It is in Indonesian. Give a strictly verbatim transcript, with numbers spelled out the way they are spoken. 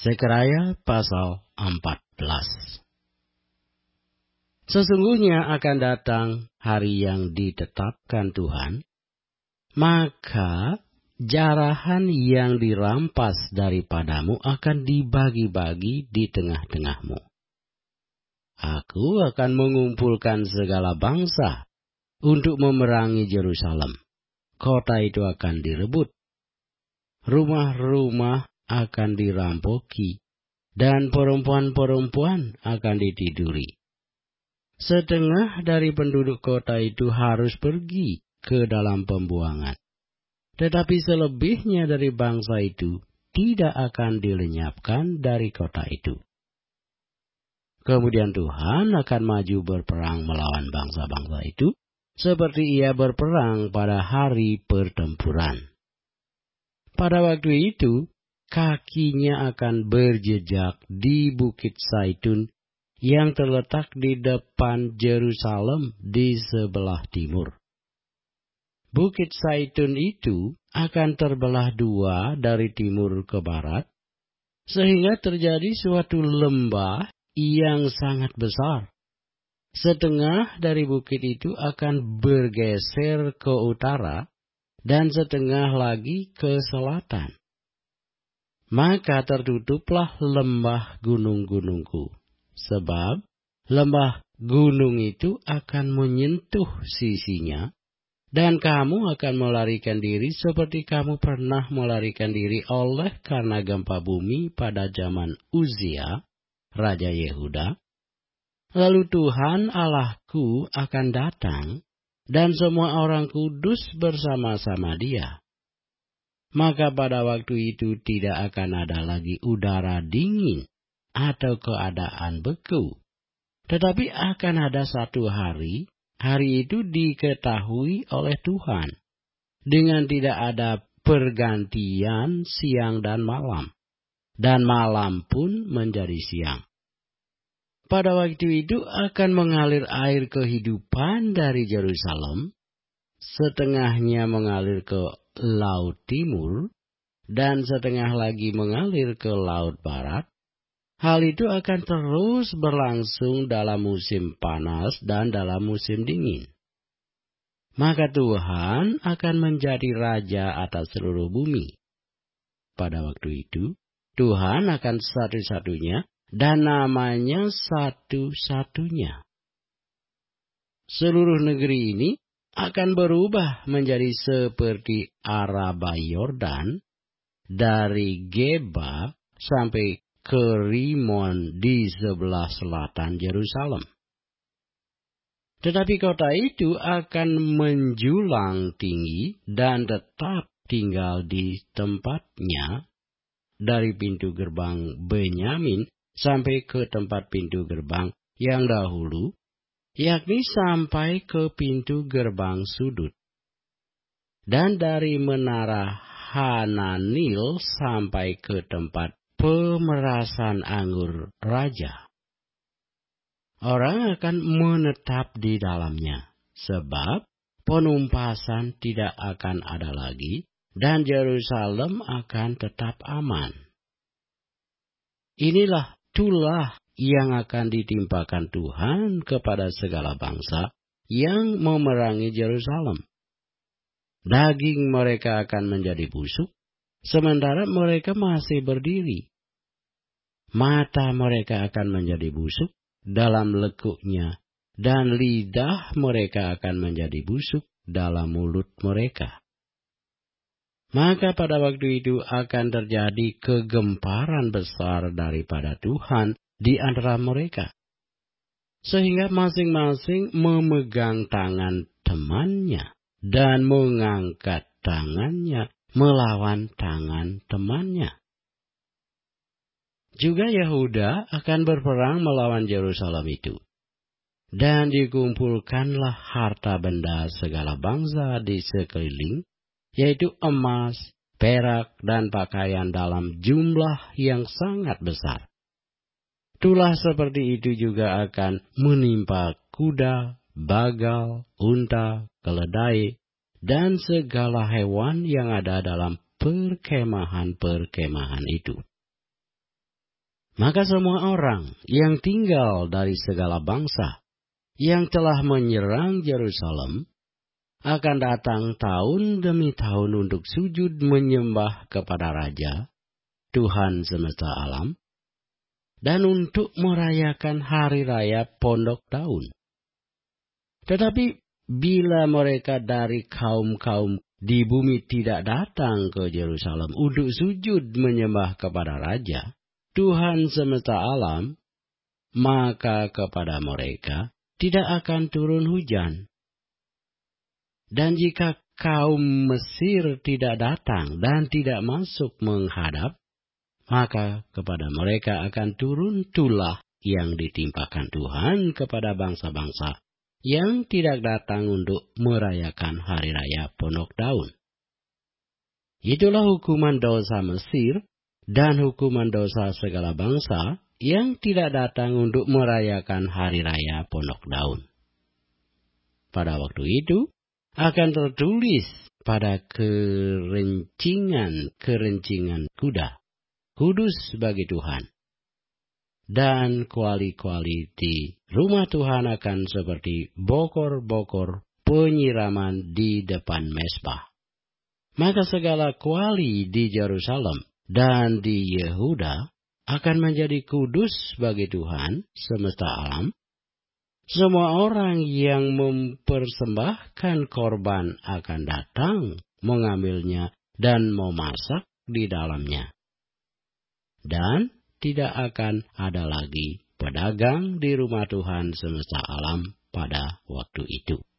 Zekaraya pasal empat belas. Sesungguhnya akan datang hari yang ditetapkan Tuhan, maka jarahan yang dirampas daripadamu akan dibagi-bagi di tengah-tengahmu. Aku akan mengumpulkan segala bangsa untuk memerangi Yerusalem. Kota itu akan direbut. Rumah-rumah akan dirampoki, dan perempuan-perempuan akan ditiduri. Setengah dari penduduk kota itu harus pergi ke dalam pembuangan. Tetapi selebihnya dari bangsa itu tidak akan dilenyapkan dari kota itu. Kemudian Tuhan akan maju berperang melawan bangsa-bangsa itu, seperti ia berperang pada hari pertempuran. Pada waktu itu, kakinya akan berjejak di Bukit Zaitun yang terletak di depan Yerusalem di sebelah timur. Bukit Zaitun itu akan terbelah dua dari timur ke barat, sehingga terjadi suatu lembah yang sangat besar. Setengah dari bukit itu akan bergeser ke utara, dan setengah lagi ke selatan. Maka tertutuplah lembah gunung-gunungku, sebab lembah gunung itu akan menyentuh sisinya, dan kamu akan melarikan diri seperti kamu pernah melarikan diri oleh karena gempa bumi pada zaman Uzia, Raja Yehuda. Lalu Tuhan Allahku akan datang, dan semua orang kudus bersama-sama Dia. Maka pada waktu itu tidak akan ada lagi udara dingin atau keadaan beku. Tetapi akan ada satu hari, hari itu diketahui oleh Tuhan, dengan tidak ada pergantian siang dan malam, dan malam pun menjadi siang. Pada waktu itu akan mengalir air kehidupan dari Yerusalem, setengahnya mengalir ke Laut Timur, dan setengah lagi mengalir ke Laut Barat. Hal itu akan terus berlangsung dalam musim panas dan dalam musim dingin. Maka Tuhan akan menjadi raja atas seluruh bumi. Pada waktu itu, Tuhan akan satu-satunya, dan namanya satu-satunya. Seluruh negeri ini akan berubah menjadi seperti Araba Yordan, dari Geba sampai ke Rimon di sebelah selatan Yerusalem. Tetapi kota itu akan menjulang tinggi dan tetap tinggal di tempatnya, dari pintu gerbang Benyamin sampai ke tempat pintu gerbang yang dahulu, yakni sampai ke pintu gerbang sudut. Dan dari menara Hananil sampai ke tempat pemerasan anggur raja. Orang akan menetap di dalamnya, sebab penumpasan tidak akan ada lagi, dan Yerusalem akan tetap aman. Inilah tulah yang akan ditimpakan Tuhan kepada segala bangsa yang memerangi Yerusalem. Daging mereka akan menjadi busuk, sementara mereka masih berdiri. Mata mereka akan menjadi busuk dalam lekuknya, dan lidah mereka akan menjadi busuk dalam mulut mereka. Maka pada waktu itu akan terjadi kegemparan besar daripada Tuhan di antara mereka, sehingga masing-masing memegang tangan temannya dan mengangkat tangannya melawan tangan temannya. Juga Yehuda akan berperang melawan Yerusalem itu, dan dikumpulkanlah harta benda segala bangsa di sekeliling, yaitu emas, perak, dan pakaian dalam jumlah yang sangat besar. Tulah seperti itu juga akan menimpa kuda, bagal, unta, keledai, dan segala hewan yang ada dalam perkemahan-perkemahan itu. Maka semua orang yang tinggal dari segala bangsa yang telah menyerang Yerusalem akan datang tahun demi tahun untuk sujud menyembah kepada Raja, Tuhan semesta alam, dan untuk merayakan hari raya Pondok Daun. Tetapi bila mereka dari kaum-kaum di bumi tidak datang ke Yerusalem untuk sujud menyembah kepada Raja, Tuhan semesta alam, maka kepada mereka tidak akan turun hujan. Dan jika kaum Mesir tidak datang dan tidak masuk menghadap, maka kepada mereka akan turun tulah yang ditimpakan Tuhan kepada bangsa-bangsa yang tidak datang untuk merayakan hari raya Pondok Daun. Itulah hukuman dosa Mesir dan hukuman dosa segala bangsa yang tidak datang untuk merayakan hari raya Pondok Daun. Pada waktu itu akan tertulis pada kerencingan-kerencingan kuda, kudus bagi Tuhan. Dan kuali-kuali di rumah Tuhan akan seperti bokor-bokor penyiraman di depan mezbah. Maka segala kuali di Yerusalem dan di Yehuda akan menjadi kudus bagi Tuhan semesta alam. Semua orang yang mempersembahkan korban akan datang mengambilnya dan memasak di dalamnya. Dan tidak akan ada lagi pedagang di rumah Tuhan semesta alam pada waktu itu.